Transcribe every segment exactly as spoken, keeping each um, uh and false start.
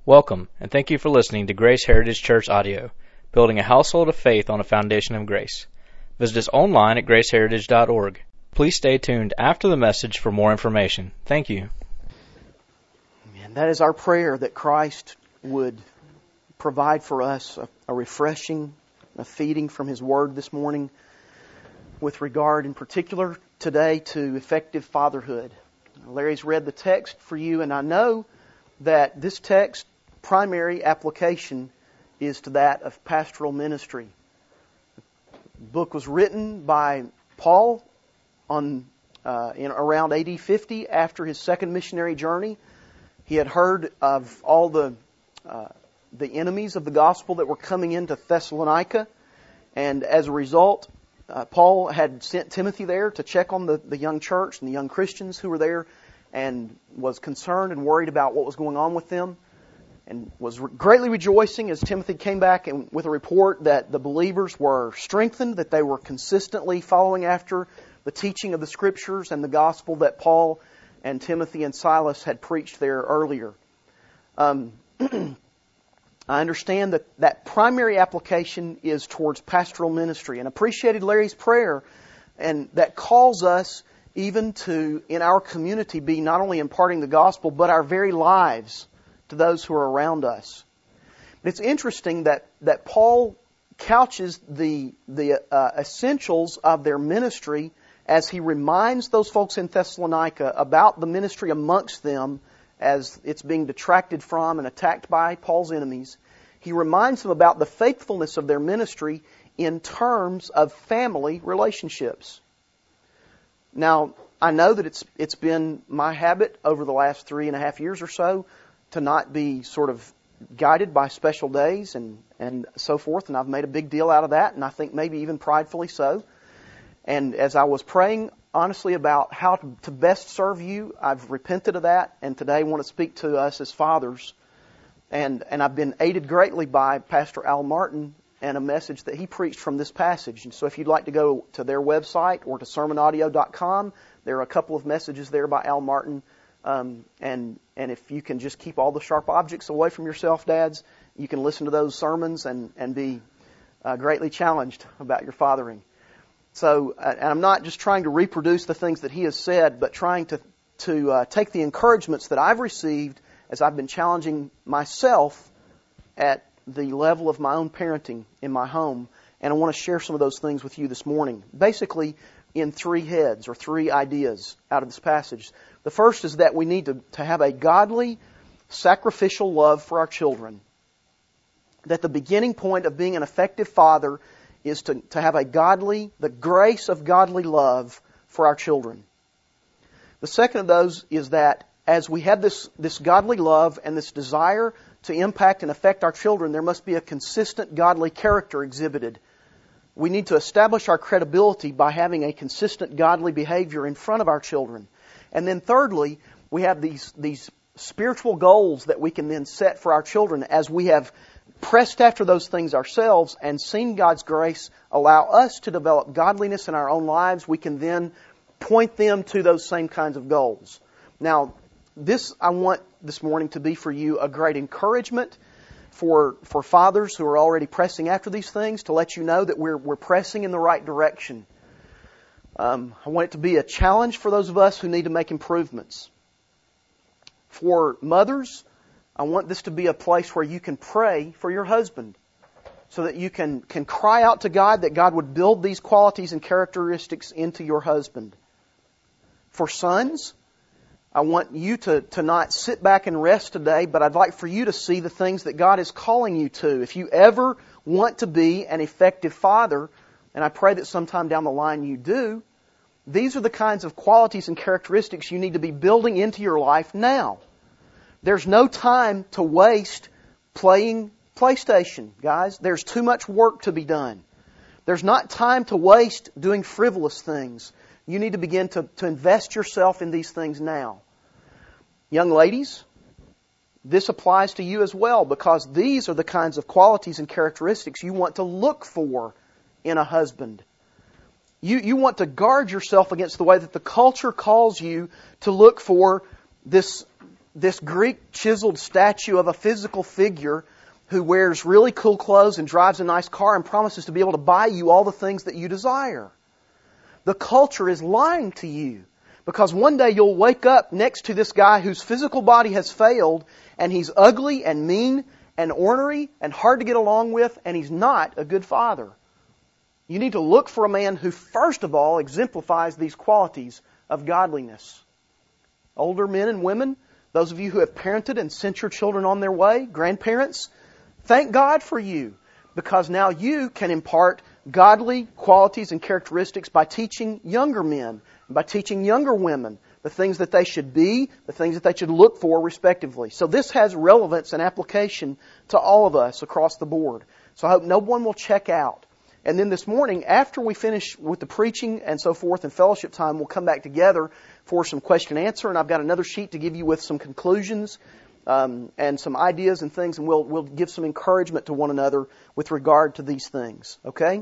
Welcome, and thank you for listening to Grace Heritage Church Audio, building a household of faith on a foundation of grace. Visit us online at grace heritage dot org. Please stay tuned after the message for more information. Thank you. And that is our prayer, that Christ would provide for us a, a refreshing, a feeding from His Word this morning with regard in particular today to effective fatherhood. Larry's read the text for you, and I know that this text primary application is to that of pastoral ministry. The book was written by Paul on uh, in around A D fifty after his second missionary journey. He had heard of all the uh, the enemies of the gospel that were coming into Thessalonica, and as a result, uh, Paul had sent Timothy there to check on the, the young church and the young Christians who were there, and was concerned and worried about what was going on with them, and was greatly rejoicing as Timothy came back and with a report that the believers were strengthened, that they were consistently following after the teaching of the Scriptures and the gospel that Paul and Timothy and Silas had preached there earlier. Um, I understand that that primary application is towards pastoral ministry, and appreciated Larry's prayer, and that calls us even to, in our community, be not only imparting the gospel, but our very lives to those who are around us. It's interesting that, that Paul couches the, the uh, essentials of their ministry as he reminds those folks in Thessalonica about the ministry amongst them as it's being detracted from and attacked by Paul's enemies. He reminds them about the faithfulness of their ministry in terms of family relationships. Now, I know that it's it's been my habit over the last three and a half years or so to not be sort of guided by special days and, and so forth, and I've made a big deal out of that, and I think maybe even pridefully so. And as I was praying honestly about how to, to best serve you, I've repented of that, and today I want to speak to us as fathers. And, and I've been aided greatly by Pastor Al Martin and a message that he preached from this passage. And so if you'd like to go to their website or to sermon audio dot com, there are a couple of messages there by Al Martin. Um, and and if you can just keep all the sharp objects away from yourself, dads, you can listen to those sermons and, and be uh, greatly challenged about your fathering. So, uh, and I'm not just trying to reproduce the things that he has said, but trying to, to uh, take the encouragements that I've received as I've been challenging myself at the level of my own parenting in my home. And I want to share some of those things with you this morning. Basically, in three heads or three ideas out of this passage. The first is that we need to, to have a godly, sacrificial love for our children. That the beginning point of being an effective father is to, to have a godly, the grace of godly love for our children. The second of those is that as we have this, this godly love and this desire to impact and affect our children, there must be a consistent godly character exhibited. We need to establish our credibility by having a consistent godly behavior in front of our children. And then thirdly, we have these, these spiritual goals that we can then set for our children as we have pressed after those things ourselves and seen God's grace allow us to develop godliness in our own lives. We can then point them to those same kinds of goals. Now, this I want this morning to be for you a great encouragement for for fathers who are already pressing after these things, to let you know that we're we're pressing in the right direction. Um, I want it to be a challenge for those of us who need to make improvements. For mothers, I want this to be a place where you can pray for your husband, so that you can can cry out to God that God would build these qualities and characteristics into your husband. For sons, I want you to, to not sit back and rest today, but I'd like for you to see the things that God is calling you to. If you ever want to be an effective father, and I pray that sometime down the line you do, these are the kinds of qualities and characteristics you need to be building into your life now. There's no time to waste playing PlayStation, guys. There's too much work to be done. There's not time to waste doing frivolous things. You need to begin to, to invest yourself in these things now. Young ladies, this applies to you as well, because these are the kinds of qualities and characteristics you want to look for in a husband. You, you want to guard yourself against the way that the culture calls you to look for this this Greek chiseled statue of a physical figure who wears really cool clothes and drives a nice car and promises to be able to buy you all the things that you desire. The culture is lying to you, because one day you'll wake up next to this guy whose physical body has failed, and he's ugly and mean and ornery and hard to get along with, and he's not a good father. You need to look for a man who, first of all, exemplifies these qualities of godliness. Older men and women, those of you who have parented and sent your children on their way, grandparents, thank God for you, because now you can impart godly qualities and characteristics by teaching younger men, by teaching younger women the things that they should be, the things that they should look for, respectively. So this has relevance and application to all of us across the board. So I hope no one will check out. And then this morning, after we finish with the preaching and so forth and fellowship time, we'll come back together for some question and answer. And I've got another sheet to give you with some conclusions um, and some ideas and things. And we'll, we'll give some encouragement to one another with regard to these things. Okay?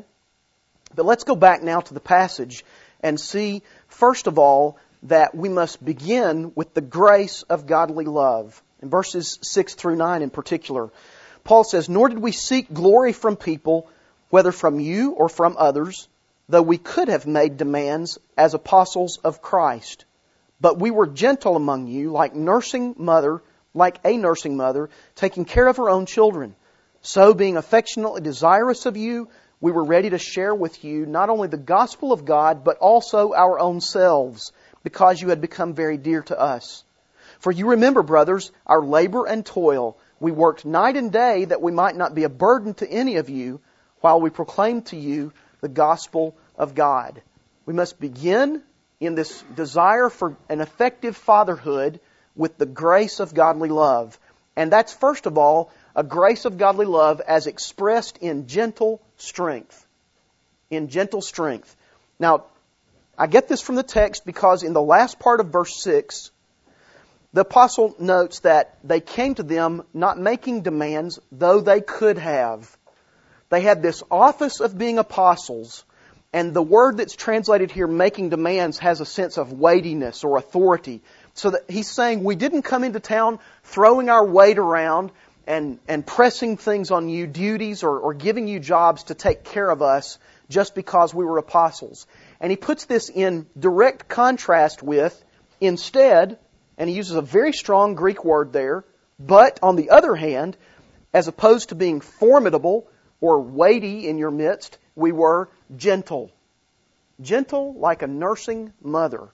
But let's go back now to the passage and see, first of all, that we must begin with the grace of godly love. In verses six through nine in particular, Paul says, "Nor did we seek glory from people, whether from you or from others, though we could have made demands as apostles of Christ. But we were gentle among you, like nursing mother, like a nursing mother, taking care of her own children. So, being affectionately desirous of you, we were ready to share with you not only the gospel of God, but also our own selves, because you had become very dear to us. For you remember, brothers, our labor and toil. We worked night and day that we might not be a burden to any of you, while we proclaim to you the gospel of God." We must begin in this desire for an effective fatherhood with the grace of godly love. And that's, first of all, a grace of godly love as expressed in gentle strength. In gentle strength. Now, I get this from the text because in the last part of verse six, the apostle notes that they came to them not making demands, though they could have. They had this office of being apostles, and the word that's translated here, making demands, has a sense of weightiness or authority. So that he's saying, we didn't come into town throwing our weight around and, and pressing things on you, duties or, or giving you jobs to take care of us just because we were apostles. And he puts this in direct contrast with, instead, and he uses a very strong Greek word there, but on the other hand, as opposed to being formidable or weighty in your midst, we were gentle. Gentle like a nursing mother.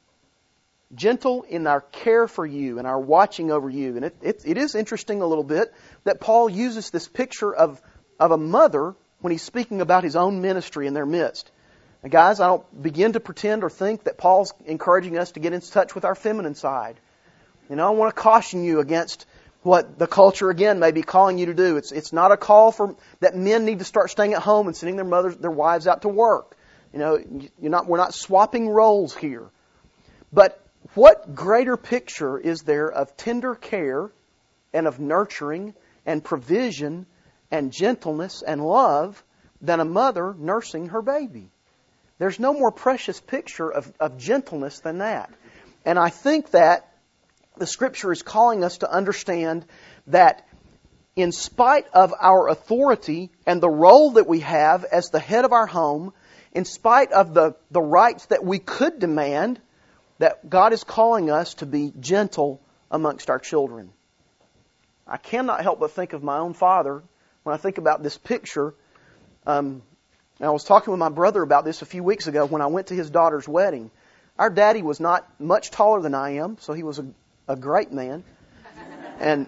Gentle in our care for you and our watching over you. And it, it, it is interesting a little bit that Paul uses this picture of, of a mother when he's speaking about his own ministry in their midst. And guys, I don't begin to pretend or think that Paul's encouraging us to get in touch with our feminine side. You know, I want to caution you against what the culture, again, may be calling you to do. It's it's not a call for that men need to start staying at home and sending their mothers, their wives out to work. You know, you're not, we're not swapping roles here. But what greater picture is there of tender care and of nurturing and provision and gentleness and love than a mother nursing her baby? There's no more precious picture of, of gentleness than that. And I think that the Scripture is calling us to understand that in spite of our authority and the role that we have as the head of our home, in spite of the, the rights that we could demand, that God is calling us to be gentle amongst our children. I cannot help but think of my own father when I think about this picture. Um, I was talking with my brother about this a few weeks ago when I went to his daughter's wedding. Our daddy was not much taller than I am, so he was a, a great man. And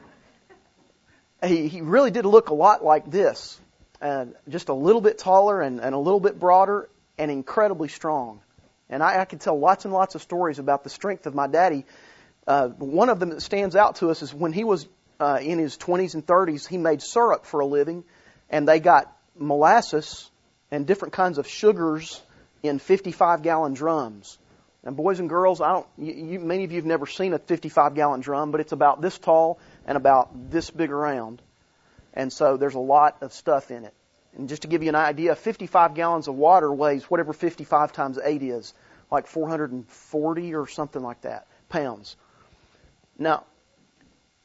he, he really did look a lot like this. Uh, just a little bit taller and, and a little bit broader and incredibly strong. And I, I could tell lots and lots of stories about the strength of my daddy. Uh, one of them that stands out to us is when he was uh, in his twenties and thirties, he made syrup for a living, and they got molasses and different kinds of sugars in fifty-five gallon drums. And boys and girls, I don't. You, you, many of you have never seen a fifty-five gallon drum, but it's about this tall and about this big around. And so there's a lot of stuff in it. And just to give you an idea, fifty-five gallons of water weighs whatever fifty-five times eight is, like four hundred forty or something like that, pounds. Now,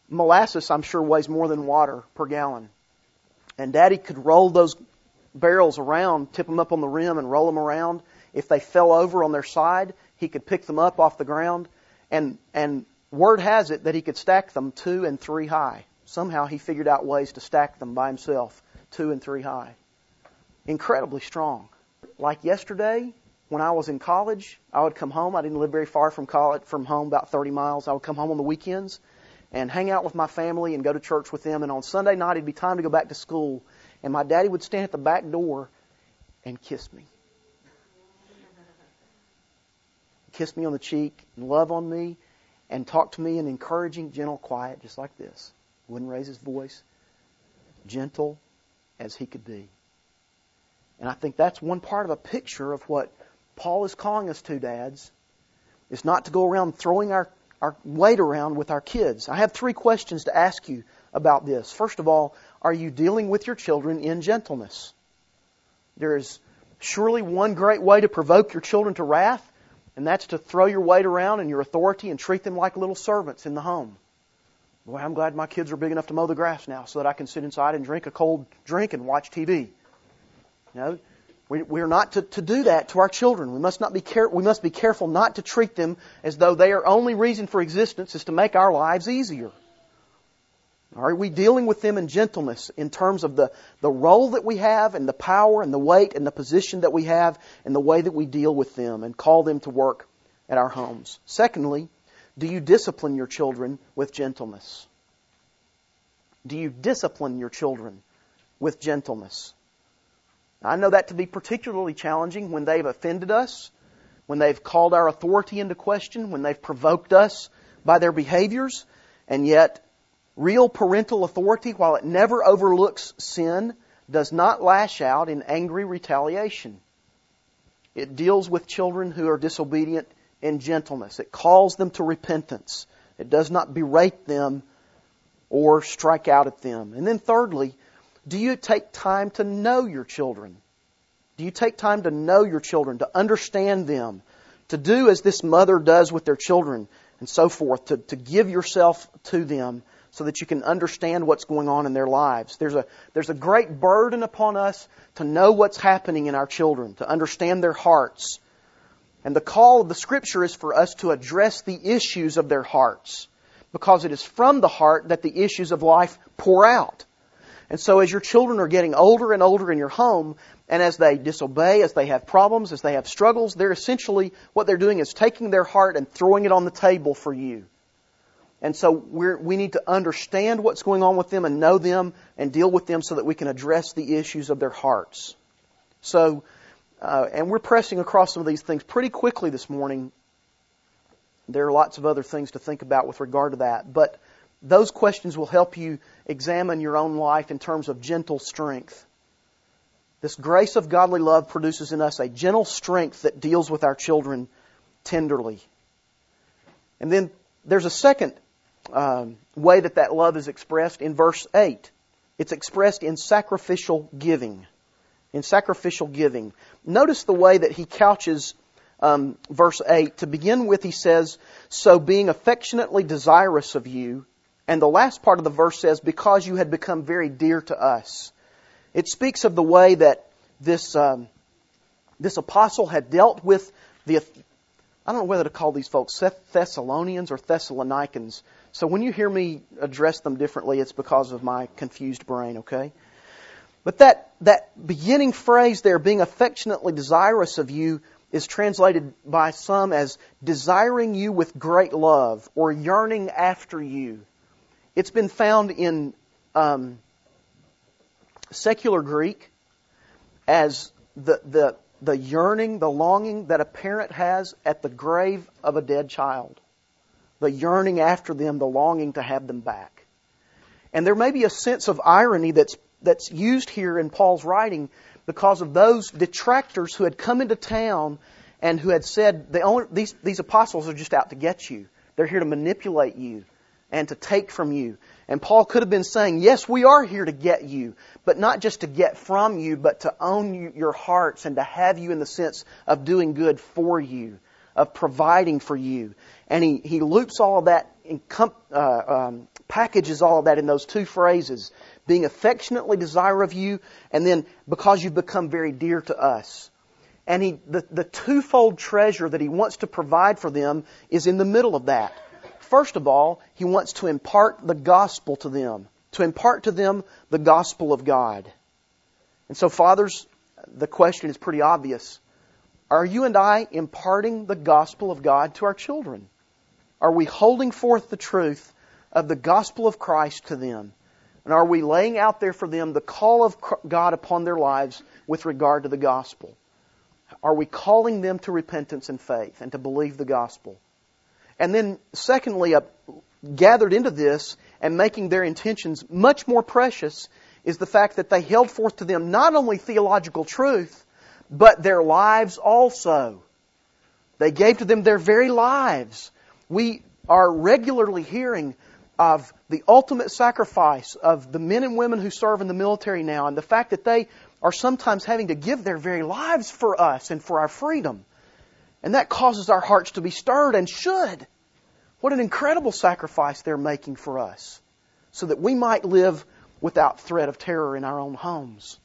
molasses, I'm sure, weighs more than water per gallon. And Daddy could roll those barrels around, tip them up on the rim and roll them around. If they fell over on their side, he could pick them up off the ground. And, and word has it that he could stack them two and three high. Somehow he figured out ways to stack them by himself, two and three high. Incredibly strong. Like yesterday, when I was in college, I would come home. I didn't live very far from college, from home, about thirty miles. I would come home on the weekends and hang out with my family and go to church with them. And on Sunday night, it'd be time to go back to school. And my daddy would stand at the back door and kiss me. Kiss me on the cheek and love on me and talk to me in encouraging, gentle quiet, just like this. Wouldn't raise his voice. Gentle as he could be. And I think that's one part of a picture of what Paul is calling us to, dads. It's not to go around throwing our, our weight around with our kids. I have three questions to ask you about this. First of all, are you dealing with your children in gentleness? There is surely one great way to provoke your children to wrath, and that's to throw your weight around and your authority and treat them like little servants in the home. Boy, I'm glad my kids are big enough to mow the grass now so that I can sit inside and drink a cold drink and watch T V. You know, we, we're not to, to do that to our children. We must not be care, we must be careful not to treat them as though their only reason for existence is to make our lives easier. Are we dealing with them in gentleness in terms of the, the role that we have and the power and the weight and the position that we have and the way that we deal with them and call them to work at our homes? Secondly, do you discipline your children with gentleness? Do you discipline your children with gentleness? I know that to be particularly challenging when they've offended us, when they've called our authority into question, when they've provoked us by their behaviors, and yet real parental authority, while it never overlooks sin, does not lash out in angry retaliation. It deals with children who are disobedient in gentleness. It calls them to repentance. It does not berate them or strike out at them. And then thirdly, do you take time to know your children? Do you take time to know your children, to understand them, to do as this mother does with their children and so forth, to, to give yourself to them so that you can understand what's going on in their lives? There's a, there's a great burden upon us to know what's happening in our children, to understand their hearts. And the call of the Scripture is for us to address the issues of their hearts, because it is from the heart that the issues of life pour out. And so as your children are getting older and older in your home, and as they disobey, as they have problems, as they have struggles, they're essentially, what they're doing is taking their heart and throwing it on the table for you. And so we're, we need to understand what's going on with them and know them and deal with them so that we can address the issues of their hearts. So, uh, and we're pressing across some of these things pretty quickly this morning. There are lots of other things to think about with regard to that. But those questions will help you examine your own life in terms of gentle strength. This grace of godly love produces in us a gentle strength that deals with our children tenderly. And then there's a second um, way that that love is expressed in verse eight. It's expressed in sacrificial giving. In sacrificial giving. Notice the way that he couches um, verse eight. To begin with, he says, so being affectionately desirous of you. And the last part of the verse says, because you had become very dear to us. It speaks of the way that this um, this apostle had dealt with the, I don't know whether to call these folks Thessalonians or Thessalonians. So when you hear me address them differently, it's because of my confused brain, okay? But that, that beginning phrase there, being affectionately desirous of you, is translated by some as desiring you with great love or yearning after you. It's been found in um, secular Greek as the, the, the yearning, the longing that a parent has at the grave of a dead child. The yearning after them, the longing to have them back. And there may be a sense of irony that's that's used here in Paul's writing because of those detractors who had come into town and who had said, the only, these, these apostles are just out to get you. They're here to manipulate you and to take from you. And Paul could have been saying, yes, we are here to get you, but not just to get from you, but to own you, your hearts and to have you in the sense of doing good for you, of providing for you. And he, he loops all of that, and uh, um, packages all of that in those two phrases. Being affectionately desire of you, and then because you've become very dear to us. And he, the, the twofold treasure that He wants to provide for them is in the middle of that. First of all, He wants to impart the gospel to them. To impart to them the gospel of God. And so, fathers, the question is pretty obvious. Are you and I imparting the gospel of God to our children? Are we holding forth the truth of the gospel of Christ to them? And are we laying out there for them the call of God upon their lives with regard to the gospel? Are we calling them to repentance and faith and to believe the gospel? And then, secondly, uh, gathered into this and making their intentions much more precious is the fact that they held forth to them not only theological truth, but their lives also. They gave to them their very lives. We are regularly hearing of the ultimate sacrifice of the men and women who serve in the military now, and the fact that they are sometimes having to give their very lives for us and for our freedom. And that causes our hearts to be stirred, and should. What an incredible sacrifice they're making for us, so that we might live without threat of terror in our own homes.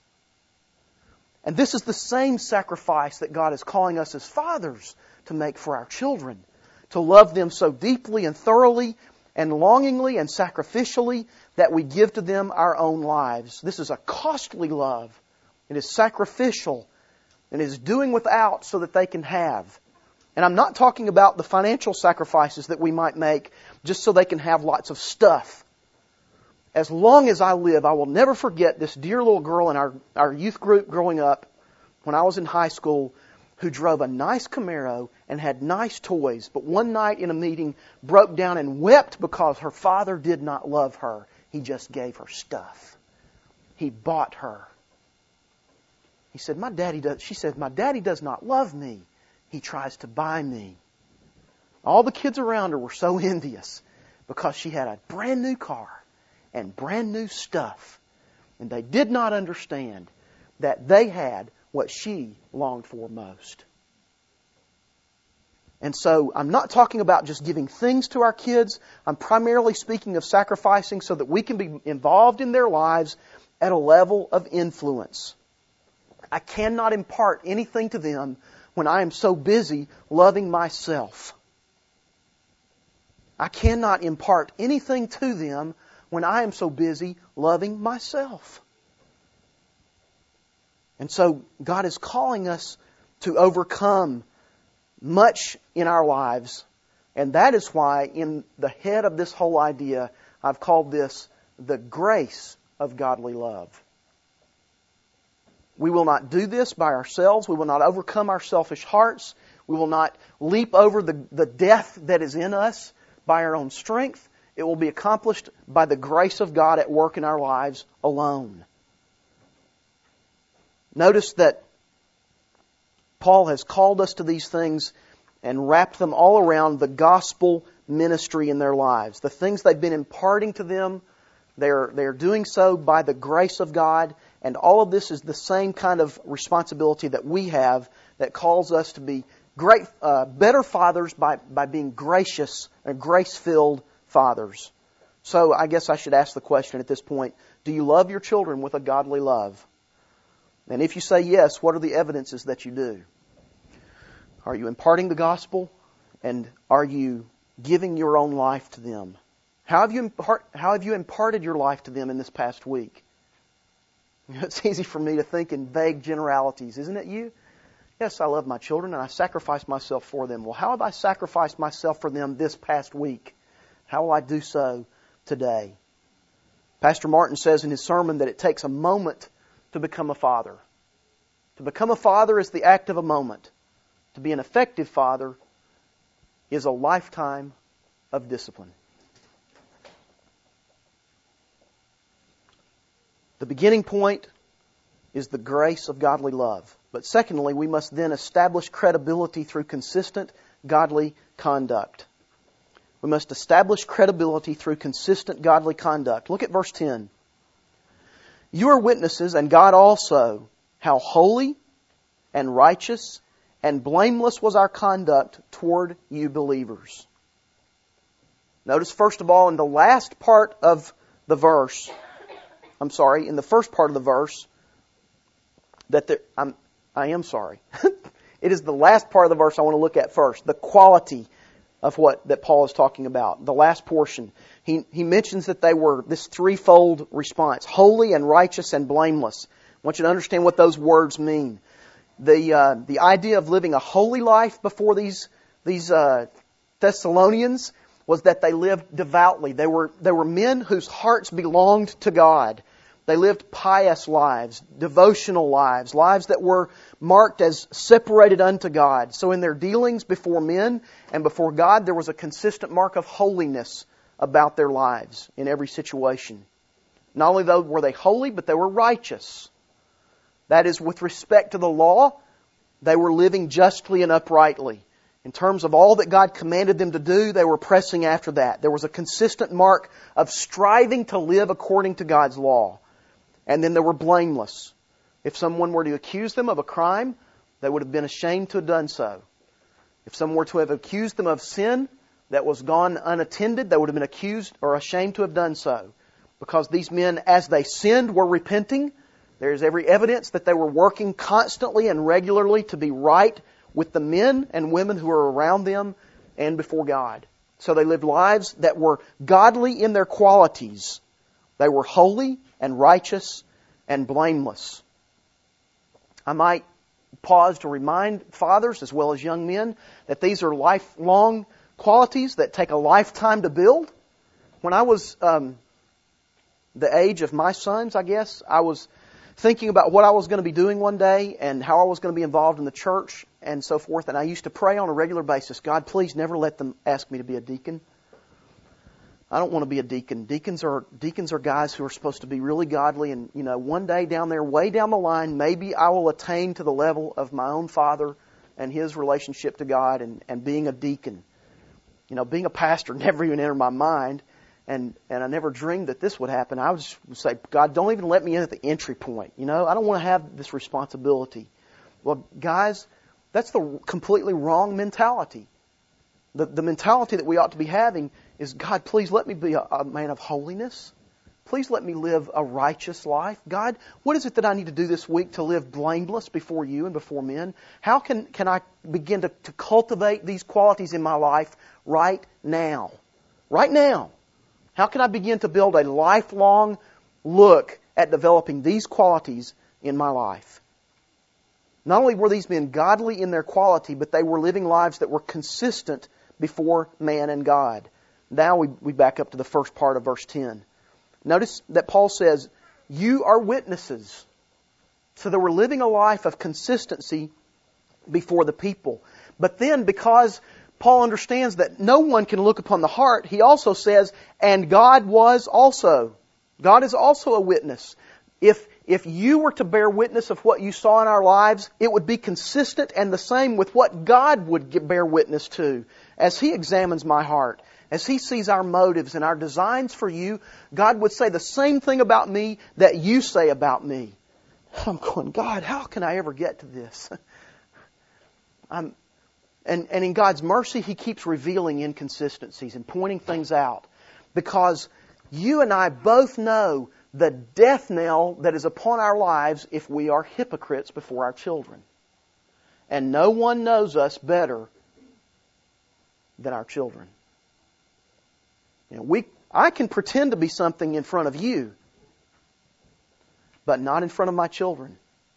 And this is the same sacrifice that God is calling us as fathers to make for our children. To love them so deeply and thoroughly and longingly and sacrificially that we give to them our own lives. This is a costly love. It is sacrificial and is doing without so that they can have. And I'm not talking about the financial sacrifices that we might make just so they can have lots of stuff. As long as I live, I will never forget this dear little girl in our, our youth group growing up when I was in high school, who drove a nice Camaro and had nice toys, but one night in a meeting broke down and wept because her father did not love her. He just gave her stuff. He bought her. He said, "My daddy does." She said, "My daddy does not love me. He tries to buy me." All the kids around her were so envious because she had a brand new car and brand new stuff. And they did not understand that they had what she longed for most. And so I'm not talking about just giving things to our kids. I'm primarily speaking of sacrificing so that we can be involved in their lives at a level of influence. I cannot impart anything to them when I am so busy loving myself. I cannot impart anything to them when I am so busy loving myself. And so God is calling us to overcome much in our lives. And that is why in the head of this whole idea, I've called this the grace of godly love. We will not do this by ourselves. We will not overcome our selfish hearts. We will not leap over the, the death that is in us by our own strength. It will be accomplished by the grace of God at work in our lives alone. Notice that Paul has called us to these things and wrapped them all around the gospel ministry in their lives. The things they've been imparting to them, they're, they're doing so by the grace of God. And all of this is the same kind of responsibility that we have that calls us to be great, uh, better fathers by, by being gracious and grace-filled fathers. So I guess I should ask the question at this point, do you love your children with a godly love? And if you say yes, what are the evidences that you do? Are you imparting the gospel? And are you giving your own life to them? How have you impart, how have you imparted your life to them in this past week? It's easy for me to think in vague generalities, isn't it you? Yes, I love my children and I sacrifice myself for them. Well, how have I sacrificed myself for them this past week? How will I do so today? Pastor Martin says in his sermon that it takes a moment to become a father. To become a father is the act of a moment. To be an effective father is a lifetime of discipline. The beginning point is the grace of godly love. But secondly, we must then establish credibility through consistent godly conduct. We must establish credibility through consistent godly conduct. Look at verse ten. You are witnesses, and God also, how holy and righteous and blameless was our conduct toward you believers. Notice, first of all, in the last part of the verse, I'm sorry, in the first part of the verse, that there, I'm, I am sorry. It is the last part of the verse I want to look at first. The quality of what that Paul is talking about. The last portion. He, he mentions that they were this threefold response. Holy and righteous and blameless. I want you to understand what those words mean. The uh, the idea of living a holy life before these these uh, Thessalonians was that they lived devoutly. They were they were men whose hearts belonged to God. They lived pious lives, devotional lives, lives that were marked as separated unto God. So in their dealings before men and before God, there was a consistent mark of holiness about their lives in every situation. Not only though were they holy, but they were righteous. That is, with respect to the law, they were living justly and uprightly. In terms of all that God commanded them to do, they were pressing after that. There was a consistent mark of striving to live according to God's law. And then they were blameless. If someone were to accuse them of a crime, they would have been ashamed to have done so. If someone were to have accused them of sin that was gone unattended, they would have been accused or ashamed to have done so. Because these men, as they sinned, were repenting. There is every evidence that they were working constantly and regularly to be right with the men and women who were around them and before God. So they lived lives that were godly in their qualities. They were holy and righteous and blameless. I might pause to remind fathers as well as young men that these are lifelong qualities that take a lifetime to build. When I was um, the age of my sons, I guess, I was thinking about what I was going to be doing one day and how I was going to be involved in the church and so forth. And I used to pray on a regular basis, God, please never let them ask me to be a deacon. I don't want to be a deacon. Deacons are deacons are guys who are supposed to be really godly, and you know, one day down there, way down the line, maybe I will attain to the level of my own father and his relationship to God and, and being a deacon. You know, being a pastor never even entered my mind, and, and I never dreamed that this would happen. I would just say, God, don't even let me in at the entry point. You know, I don't want to have this responsibility. Well, guys, that's the completely wrong mentality. The, the mentality that we ought to be having is, God, please let me be a, a man of holiness. Please let me live a righteous life. God, what is it that I need to do this week to live blameless before you and before men? How can, can I begin to, to cultivate these qualities in my life right now? Right now. How can I begin to build a lifelong look at developing these qualities in my life? Not only were these men godly in their quality, but they were living lives that were consistent before man and God. Now we, we back up to the first part of verse ten. Notice that Paul says, you are witnesses. So they were living a life of consistency before the people. But then, because Paul understands that no one can look upon the heart, he also says, and God was also. God is also a witness. If If you were to bear witness of what you saw in our lives, it would be consistent and the same with what God would bear witness to. As He examines my heart, as He sees our motives and our designs for you, God would say the same thing about me that you say about me. I'm going, God, how can I ever get to this? I'm, and, and in God's mercy, He keeps revealing inconsistencies and pointing things out. Because you and I both know the death knell that is upon our lives if we are hypocrites before our children. And no one knows us better than our children. You know, we, I can pretend to be something in front of you, but not in front of my children.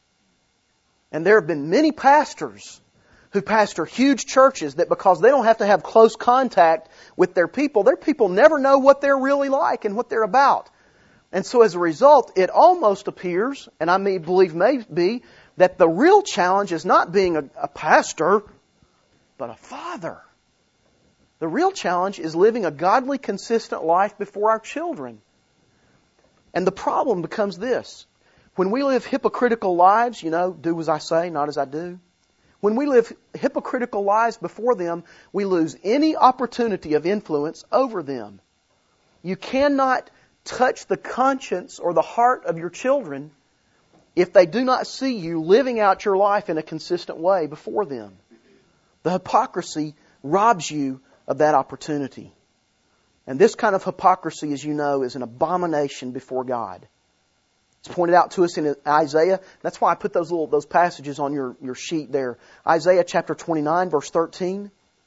And there have been many pastors who pastor huge churches that because they don't have to have close contact with their people, their people never know what they're really like and what they're about. And so as a result, it almost appears, and I may believe may be, that the real challenge is not being a, a pastor, but a father. The real challenge is living a godly, consistent life before our children. And the problem becomes this. When we live hypocritical lives, you know, do as I say, not as I do. When we live hypocritical lives before them, we lose any opportunity of influence over them. You cannot touch the conscience or the heart of your children if they do not see you living out your life in a consistent way before them. The hypocrisy robs you of that opportunity. And this kind of hypocrisy, as you know, is an abomination before God. It's pointed out to us in Isaiah. That's why I put those little those passages on your, your sheet there. Isaiah chapter twenty-nine, verse thirteen.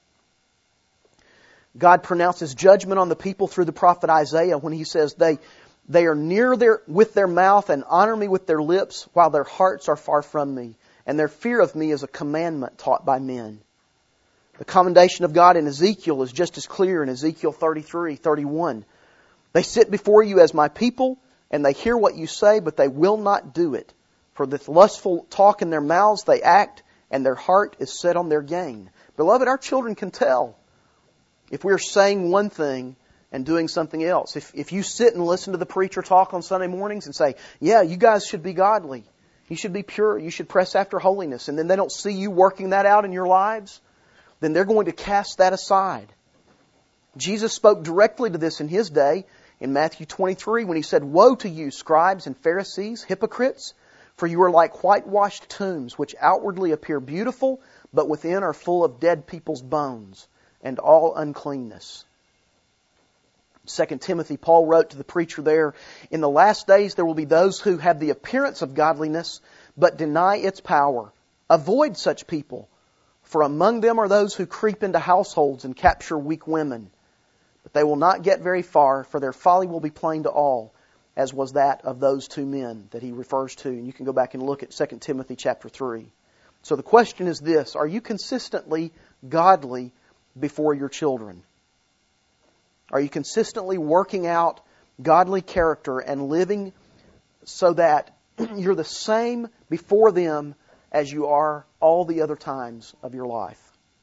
God pronounces judgment on the people through the prophet Isaiah when He says, They they are near their with their mouth and honor me with their lips, while their hearts are far from me, and their fear of me is a commandment taught by men. The commendation of God in Ezekiel is just as clear in Ezekiel thirty-three, thirty-one. They sit before you as my people, and they hear what you say, but they will not do it. For with lustful talk in their mouths they act, and their heart is set on their gain. Beloved, our children can tell if we're saying one thing and doing something else. If, if you sit and listen to the preacher talk on Sunday mornings and say, yeah, you guys should be godly. You should be pure. You should press after holiness. And then they don't see you working that out in your lives, then they're going to cast that aside. Jesus spoke directly to this in His day in Matthew twenty-three when He said, Woe to you, scribes and Pharisees, hypocrites, for you are like whitewashed tombs, which outwardly appear beautiful, but within are full of dead people's bones and all uncleanness. Second Timothy, Paul wrote to the preacher there, In the last days there will be those who have the appearance of godliness, but deny its power. Avoid such people, for among them are those who creep into households and capture weak women. But they will not get very far, for their folly will be plain to all, as was that of those two men that he refers to. And you can go back and look at Second Timothy chapter three. So the question is this, are you consistently godly before your children? Are you consistently working out godly character and living so that you're the same before them as you are all the other times of your life?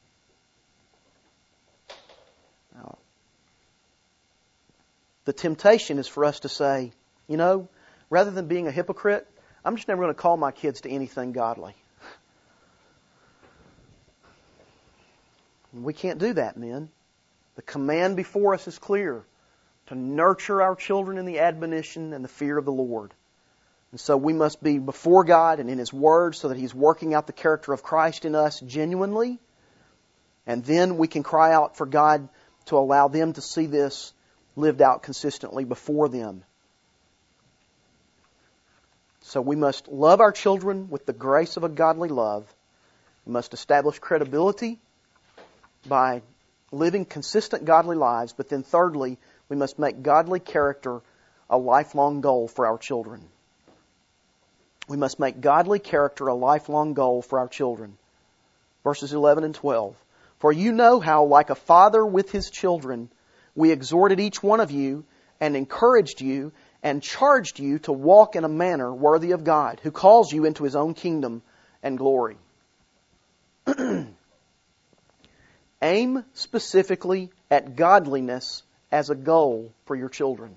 Now, the temptation is for us to say, you know, rather than being a hypocrite, I'm just never going to call my kids to anything godly. We can't do that, men. The command before us is clear, to nurture our children in the admonition and the fear of the Lord. And so we must be before God and in His Word so that He's working out the character of Christ in us genuinely. And then we can cry out for God to allow them to see this lived out consistently before them. So we must love our children with the grace of a godly love. We must establish credibility by living consistent godly lives. But then thirdly, we must make godly character a lifelong goal for our children. We must make godly character a lifelong goal for our children. Verses eleven and twelve. For you know how, like a father with his children, we exhorted each one of you and encouraged you and charged you to walk in a manner worthy of God, who calls you into His own kingdom and glory. Aim specifically at godliness as a goal for your children.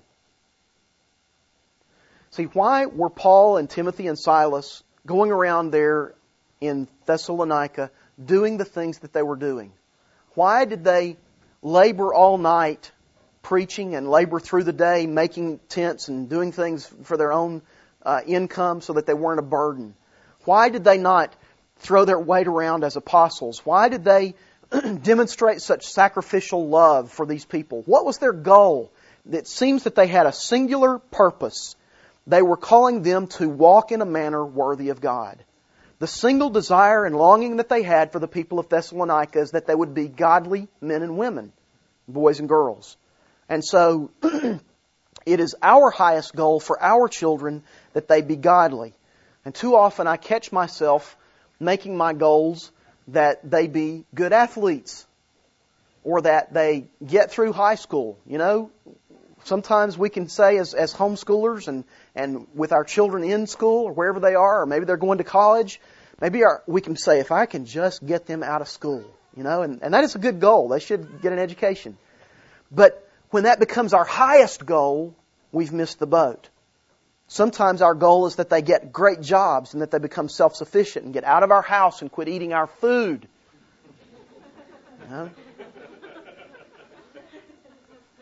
See, why were Paul and Timothy and Silas going around there in Thessalonica doing the things that they were doing? Why did they labor all night preaching and labor through the day making tents and doing things for their own uh, income so that they weren't a burden? Why did they not throw their weight around as apostles? Why did they demonstrate such sacrificial love for these people? What was their goal? It seems that they had a singular purpose. They were calling them to walk in a manner worthy of God. The single desire and longing that they had for the people of Thessalonica is that they would be godly men and women, boys and girls. And so it is our highest goal for our children that they be godly. And too often I catch myself making my goals that they be good athletes or that they get through high school. You know, sometimes we can say as, as homeschoolers and, and with our children in school or wherever they are, or maybe they're going to college, maybe our, we can say, if I can just get them out of school, you know, and, and that is a good goal. They should get an education. But when that becomes our highest goal, we've missed the boat. Sometimes our goal is that they get great jobs and that they become self-sufficient and get out of our house and quit eating our food. You know?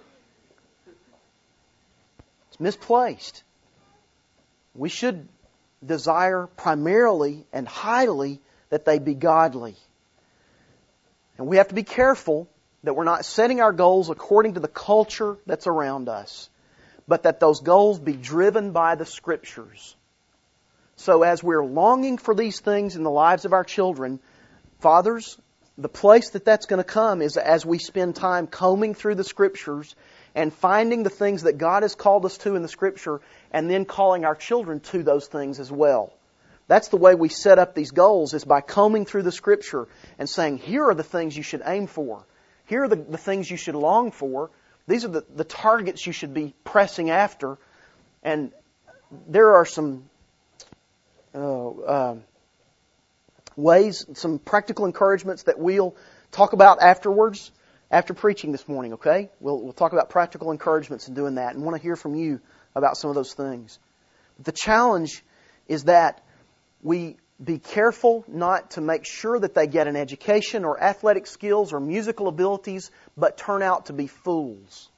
It's misplaced. We should desire primarily and highly that they be godly. And we have to be careful that we're not setting our goals according to the culture that's around us, but that those goals be driven by the Scriptures. So as we're longing for these things in the lives of our children, fathers, the place that that's going to come is as we spend time combing through the Scriptures and finding the things that God has called us to in the Scripture, and then calling our children to those things as well. That's the way we set up these goals, is by combing through the Scripture and saying, here are the things you should aim for. Here are the, the things you should long for. These are the, the targets you should be pressing after. And there are some uh, uh, ways, some practical encouragements that we'll talk about afterwards, after preaching this morning, okay? We'll, we'll talk about practical encouragements in doing that, and want to hear from you about some of those things. The challenge is that we be careful not to make sure that they get an education or athletic skills or musical abilities, but turn out to be fools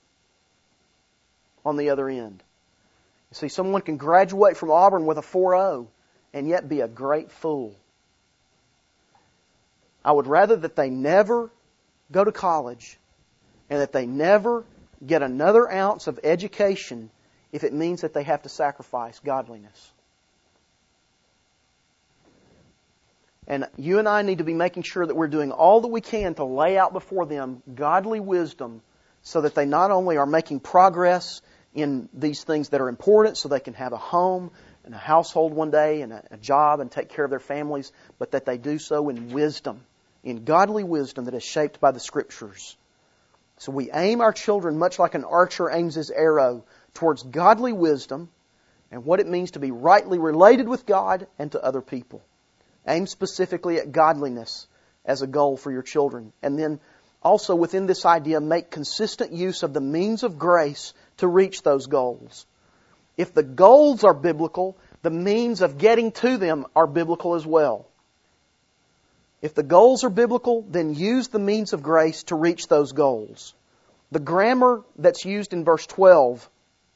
on the other end. You see, someone can graduate from Auburn with a four oh and yet be a great fool. I would rather that they never go to college and that they never get another ounce of education if it means that they have to sacrifice godliness. And you and I need to be making sure that we're doing all that we can to lay out before them godly wisdom so that they not only are making progress in these things that are important so they can have a home and a household one day and a, a job and take care of their families, but that they do so in wisdom, in godly wisdom that is shaped by the Scriptures. So we aim our children much like an archer aims his arrow towards godly wisdom and what it means to be rightly related with God and to other people. Aim specifically at godliness as a goal for your children. And then also within this idea, make consistent use of the means of grace to reach those goals. If the goals are biblical, the means of getting to them are biblical as well. If the goals are biblical, then use the means of grace to reach those goals. The grammar that's used in verse twelve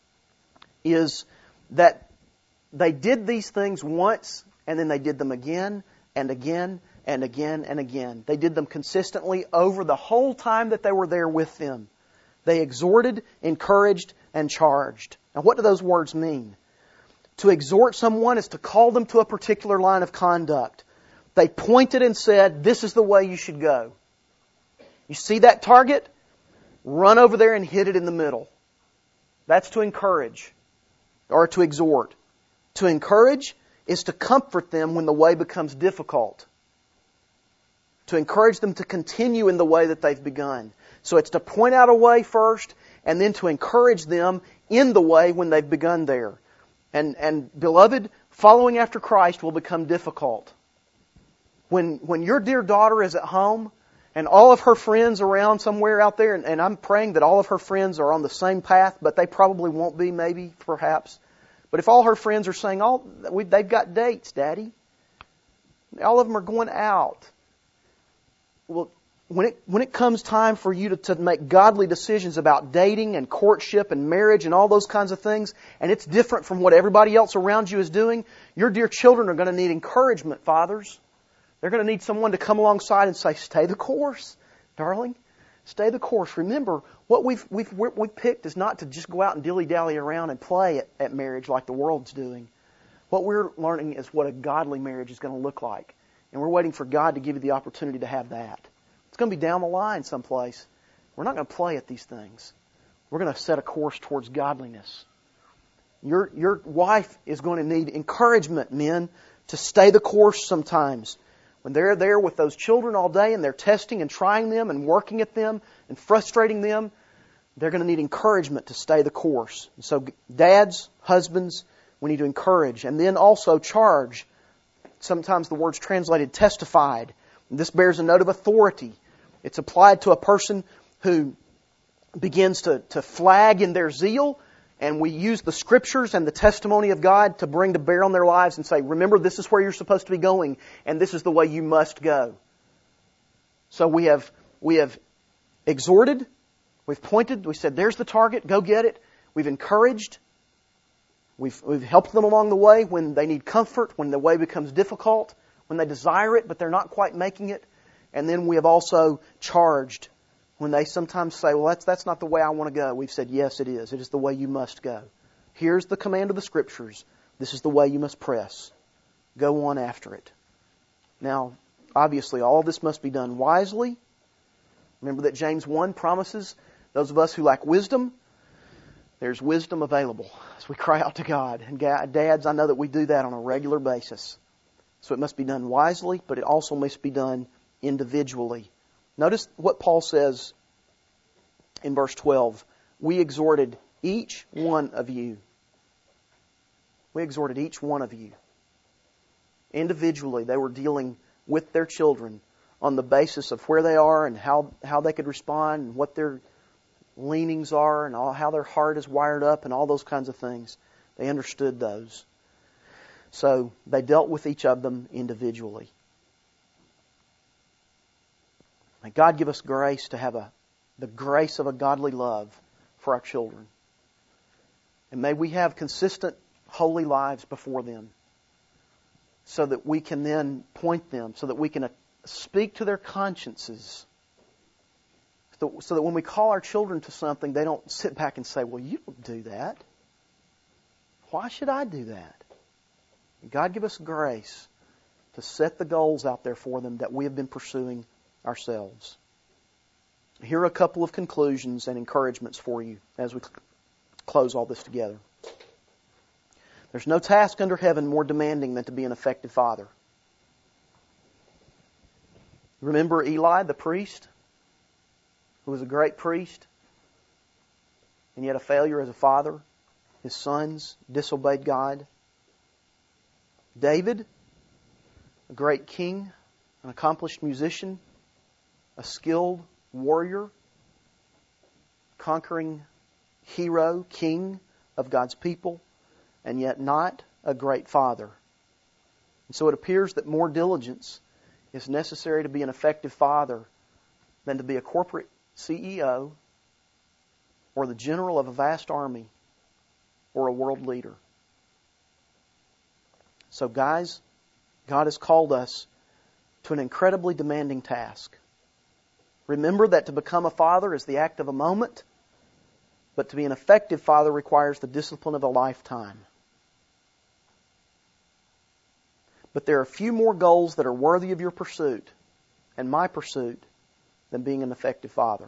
is that they did these things once, and then they did them again and again and again and again. They did them consistently over the whole time that they were there with them. They exhorted, encouraged, and charged. Now, what do those words mean? To exhort someone is to call them to a particular line of conduct. They pointed and said, this is the way you should go. You see that target? Run over there and hit it in the middle. That's to encourage or to exhort. To encourage is to comfort them when the way becomes difficult. To encourage them to continue in the way that they've begun. So it's to point out a way first and then to encourage them in the way when they've begun there. And, and beloved, following after Christ will become difficult. When, when your dear daughter is at home and all of her friends around somewhere out there, and, and I'm praying that all of her friends are on the same path, but they probably won't be, maybe, perhaps. But if all her friends are saying, "Oh, we, they've got dates, Daddy. All of them are going out." Well, when it when it comes time for you to, to make godly decisions about dating and courtship and marriage and all those kinds of things, and it's different from what everybody else around you is doing, your dear children are going to need encouragement, fathers. They're going to need someone to come alongside and say, "Stay the course, darling. Stay the course. Remember, what we've we've we've picked is not to just go out and dilly-dally around and play at, at marriage like the world's doing. What we're learning is what a godly marriage is going to look like. And we're waiting for God to give you the opportunity to have that. It's going to be down the line someplace. We're not going to play at these things. We're going to set a course towards godliness. Your your wife is going to need encouragement, men, to stay the course sometimes. When they're there with those children all day and they're testing and trying them and working at them and frustrating them, they're going to need encouragement to stay the course. And so dads, husbands, we need to encourage. And then also charge. Sometimes the word's translated testified. And this bears a note of authority. It's applied to a person who begins to, to flag in their zeal, and we use the Scriptures and the testimony of God to bring to bear on their lives and say, remember, this is where you're supposed to be going, and this is the way you must go. So we have we have exhorted, we've pointed, we said, there's the target, go get it. We've encouraged. We've, we've helped them along the way when they need comfort, when the way becomes difficult, when they desire it but they're not quite making it. And then we have also charged when they sometimes say, well, that's, that's not the way I want to go. We've said, yes, it is. It is the way you must go. Here's the command of the Scriptures. This is the way you must press. Go on after it. Now, obviously, all of this must be done wisely. Remember that James one promises those of us who lack wisdom, there's wisdom available as we cry out to God. And dads, I know that we do that on a regular basis. So it must be done wisely, but it also must be done individually. Notice what Paul says in verse twelve. We exhorted each one of you. We exhorted each one of you. Individually, they were dealing with their children on the basis of where they are and how, how they could respond and what their leanings are and all, how their heart is wired up and all those kinds of things. They understood those. So they dealt with each of them individually. May God give us grace to have a the grace of a godly love for our children. And may we have consistent, holy lives before them so that we can then point them, so that we can speak to their consciences. So, so that when we call our children to something, they don't sit back and say, well, you don't do that. Why should I do that? God give us grace to set the goals out there for them that we have been pursuing ourselves. Here are a couple of conclusions and encouragements for you as we close all this together. There's no task under heaven more demanding than to be an effective father. Remember Eli, the priest, who was a great priest, and yet a failure as a father. His sons disobeyed God. David, a great king, an accomplished musician, a skilled warrior, conquering hero, king of God's people, and yet not a great father. And so it appears that more diligence is necessary to be an effective father than to be a corporate C E O or the general of a vast army or a world leader. So guys, God has called us to an incredibly demanding task. Remember that to become a father is the act of a moment, but to be an effective father requires the discipline of a lifetime. But there are few more goals that are worthy of your pursuit and my pursuit than being an effective father.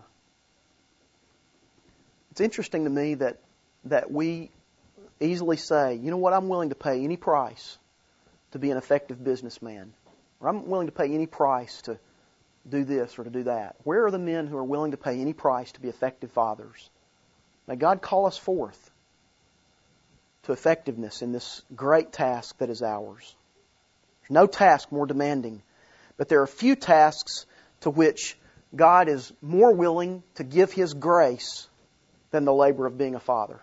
It's interesting to me that that we easily say, you know what, I'm willing to pay any price to be an effective businessman. Or I'm willing to pay any price to do this or to do that. Where are the men who are willing to pay any price to be effective fathers? May God call us forth to effectiveness in this great task that is ours. There's no task more demanding, but there are few tasks to which God is more willing to give His grace than the labor of being a father.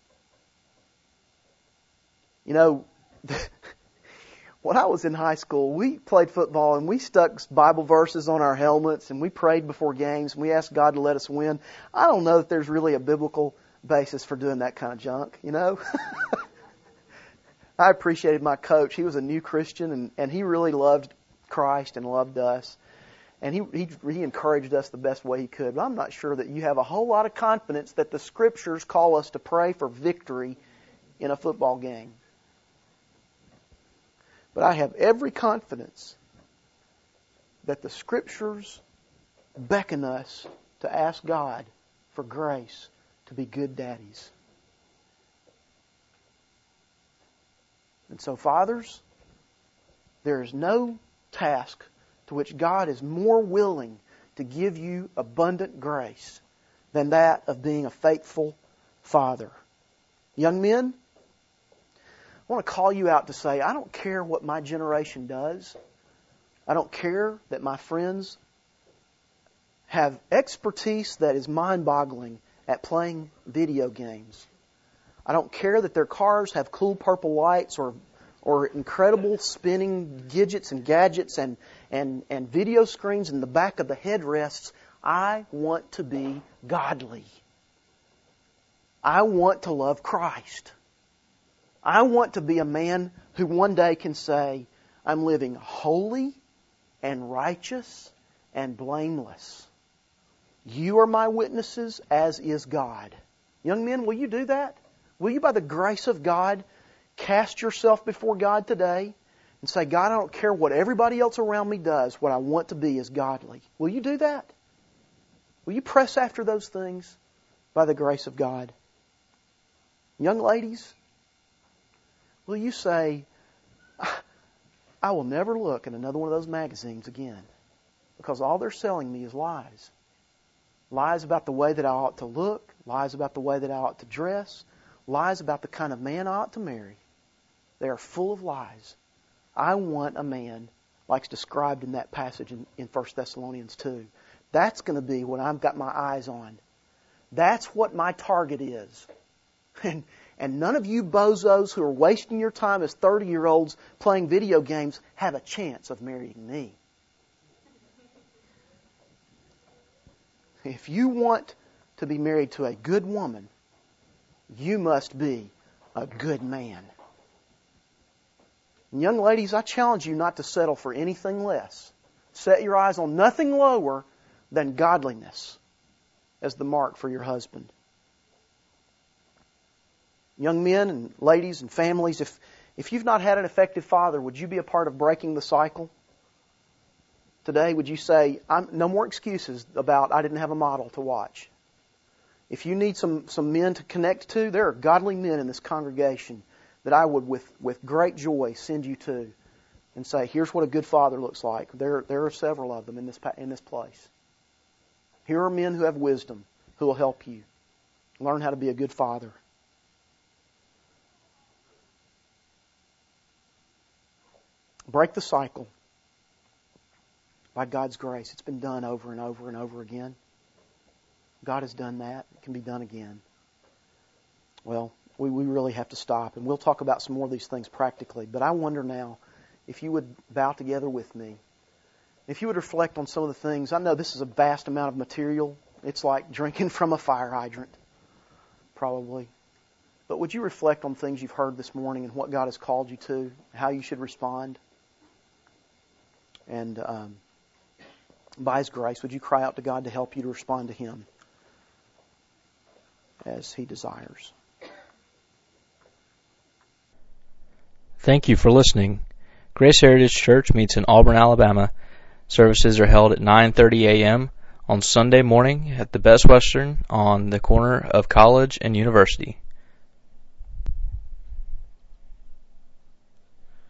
You know, when I was in high school, we played football and we stuck Bible verses on our helmets and we prayed before games and we asked God to let us win. I don't know that there's really a biblical basis for doing that kind of junk, you know. I appreciated my coach. He was a new Christian and, and he really loved Christ and loved us. And he, he he encouraged us the best way he could. But I'm not sure that you have a whole lot of confidence that the Scriptures call us to pray for victory in a football game. But I have every confidence that the Scriptures beckon us to ask God for grace to be good daddies. And so, fathers, there is no task to which God is more willing to give you abundant grace than that of being a faithful father. Young men, I want to call you out to say, I don't care what my generation does. I don't care that my friends have expertise that is mind-boggling at playing video games. I don't care that their cars have cool purple lights or or incredible spinning gadgets and gadgets and, and, and video screens in the back of the headrests. I want to be godly. I want to love Christ. I want to be a man who one day can say, I'm living holy and righteous and blameless. You are my witnesses, as is God. Young men, will you do that? Will you, by the grace of God, cast yourself before God today and say, God, I don't care what everybody else around me does. What I want to be is godly. Will you do that? Will you press after those things by the grace of God? Young ladies, will you say, I will never look at another one of those magazines again because all they're selling me is lies. Lies about the way that I ought to look, lies about the way that I ought to dress, lies about the kind of man I ought to marry. They are full of lies. I want a man like described in that passage in, in First Thessalonians two. That's going to be what I've got my eyes on. That's what my target is. And, and none of you bozos who are wasting your time as thirty-year-olds playing video games have a chance of marrying me. If you want to be married to a good woman, you must be a good man. And young ladies, I challenge you not to settle for anything less. Set your eyes on nothing lower than godliness as the mark for your husband. Young men and ladies and families, if, if you've not had an effective father, would you be a part of breaking the cycle? Today, would you say, I'm, no more excuses about I didn't have a model to watch. If you need some, some men to connect to, there are godly men in this congregation that I would, with, with great joy, send you to and say, here's what a good father looks like. There, there are several of them in this, in this place. Here are men who have wisdom who will help you learn how to be a good father. Break the cycle. By God's grace. It's been done over and over and over again. God has done that. It can be done again. Well, we, we really have to stop. And we'll talk about some more of these things practically. But I wonder now if you would bow together with me. If you would reflect on some of the things. I know this is a vast amount of material. It's like drinking from a fire hydrant. Probably. But would you reflect on things you've heard this morning and what God has called you to? How you should respond? And um, by His grace, would you cry out to God to help you to respond to Him as He desires? Thank you for listening. Grace Heritage Church meets in Auburn, Alabama. Services are held at nine thirty a.m. on Sunday morning at the Best Western on the corner of College and University.